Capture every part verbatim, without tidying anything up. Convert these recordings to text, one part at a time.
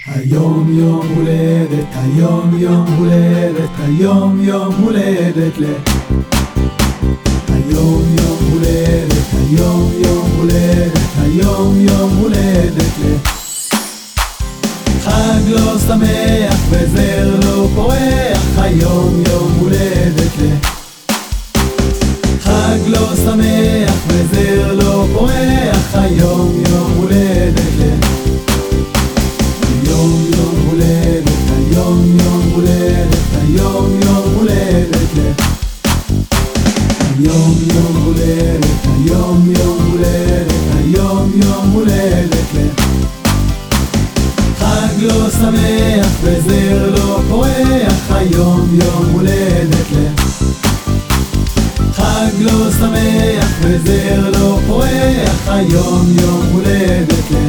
היום יום הולדת, היום יום הולדת, היום יום הולדת ל... היום יום הולדת, היום יום הולדת, היום יום הולדת ל... חג לא שמח וזר לא פורח, היום יום הולדת ל... חג לא שמח וזר לא פורח, היום יום הולדת ל... היום יום הולדת, היום יום הולדת, היום יום הולדת ל... היום יום הולדת, היום יום הולדת, היום יום הולדת ל... חג לא שמח וזר לא פורח, היום יום הולדת ל... חג לא שמח וזר לא פורח, היום יום הולדת ל...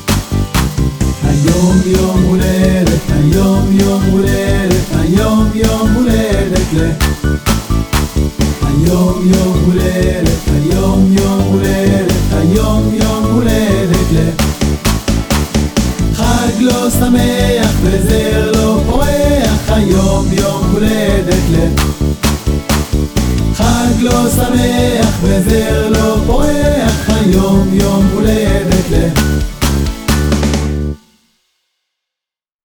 היום יום הולדת, היום יום הולדת, היום יום הולדת ל... היום יום הולדת, היום יום הולדת, היום יום הולדת ל... חג לא שמח וזר לא פורח, היום יום הולדת ל... חג לא שמח וזר לא פורח, היום יום הולדת ל...